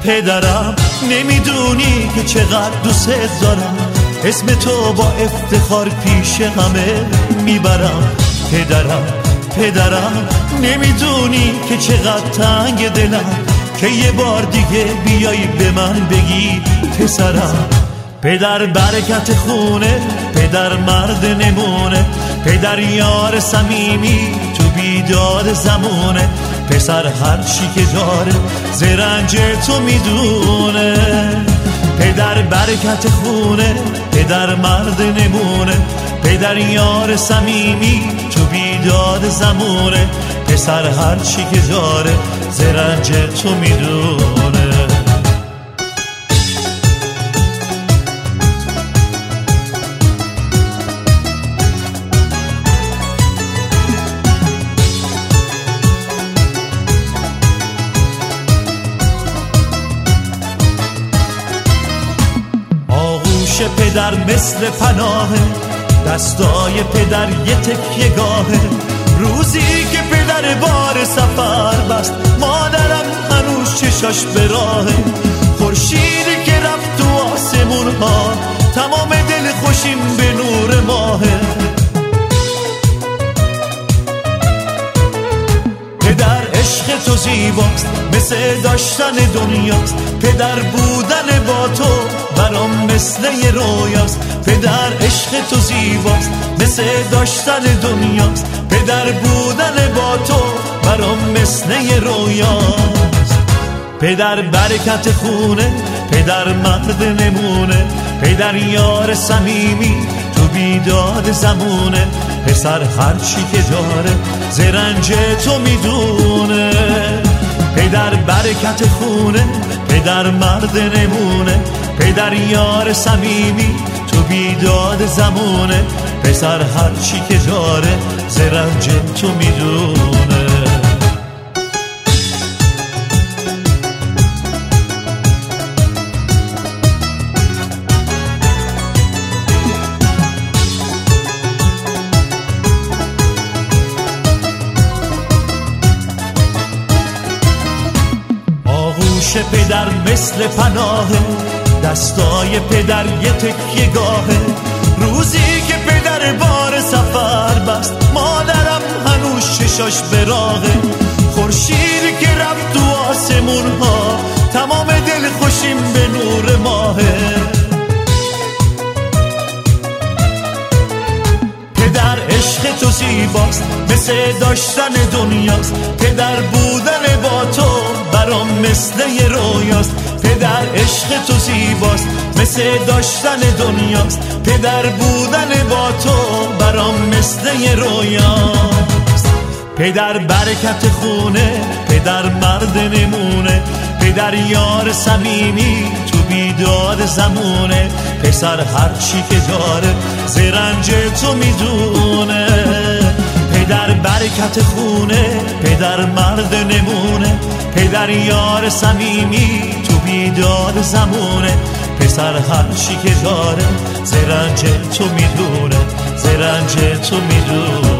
پدرم نمیدونی که چقدر دوست دارم، اسم تو با افتخار پیش همه میبرم. پدرم نمیدونی که چقدر تنگ دلم که یه بار دیگه بیایی به من بگی پسرم. پدر برکت خونه، پدر مرد نمونه، پدر یار صمیمی تو بیداد زمونه، پسر هر چی که داره زرنج تو میدونه. پدر برکت خونه، پدر مرد نمونه، پدر یار صمیمی تو بیداد زمونه، پسر هر چی که داره زرنج تو میدونه. پدر مثل پناهه، دستای پدر یه تکیه گاهه، روزی که پدر بار سفر بست مادرم هنوز چشاش به راهه، خورشیدی که رفت تو آسمون ها تمام دل خوشیم به نور ماهه. پدر عشق تو زیباست مثل داشتن دنیاست، پدر بودن با تو برام مثل یه رویاست. پدر عشق تو زیباست مثل داشتن دنیاست، پدر بودن با تو برام مثل یه رویاست. پدر برکت خونه، پدر مرد نمونه، پدر یار صمیمی تو بیداد زمونه، پسر هر چی که داره زرنج تو میدونه. پدر برکت خونه، پدر مرد نمونه، پدر یار صمیمی تو بیداد زمونه، پسر هر چی که داره زرنج تو میدونه. پدر مثل پناهه، دستای پدر یه تکیه گاهه، روزی که پدر بار سفر بست مادرم هنوز چشاش به راهه، خورشیدی که رفت تو آسمون ها تمام دل خوشیم به نور ماهه. پدر عشق تو زیباست مثل داشتن دنیاست، پدر بودن با تو برام مثل یه رویاست. پدر عشق تو زیباست مثل داشتن دنیاست، پدر بودن با تو برام مثل یه رویاست. پدر برکت خونه، پدر مرد نمونه، پدر یار صمیمی تو بیداد زمونه، پسر هر چی که داره زرنج تو میدونه. پدر برکت خونه، پدر مرد نمونه، پدر یار صمیمی تو بیداد زمونه، پسر هر چی که داره زرنج تو میدونه، زرنج تو میدونه.